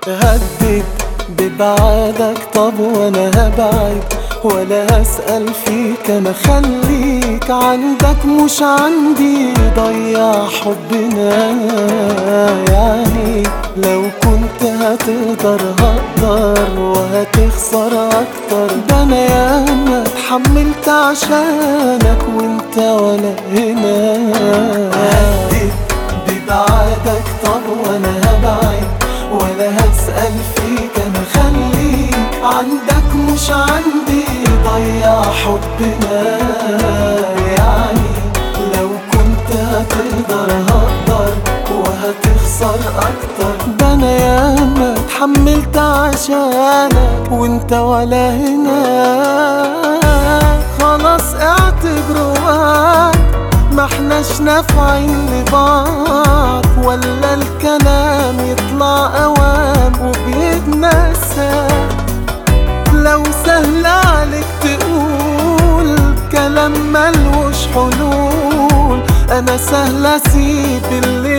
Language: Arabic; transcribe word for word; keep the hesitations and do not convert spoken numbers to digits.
هدد ببعادك، طب وانا هبعد ولا هسأل فيك؟ انا خليك عندك مش عندي، ضيع حبنا. يعني لو كنت هتقدر هقدر وهتخسر اكتر، ده انا ياما اتحملت عشانك وانت ولا هنا. هدد ببعادك، طب وانا هبعد ولا هسأل فيك؟ انا خليك عندك مش عندي، ضيع حبنا. يعني لو كنت هتقدر هقدر وهتخسر اكتر، ده انا ياما اتحملت عشانك وانت ولا هنا. خلاص اعتبره وقت، ما احناش نافعين لبعض، ولا الكلام يطلع اوام وبيتنسى. لو سهل عليك تقول كلام ملوش حلول، انا سهل اسيب اللي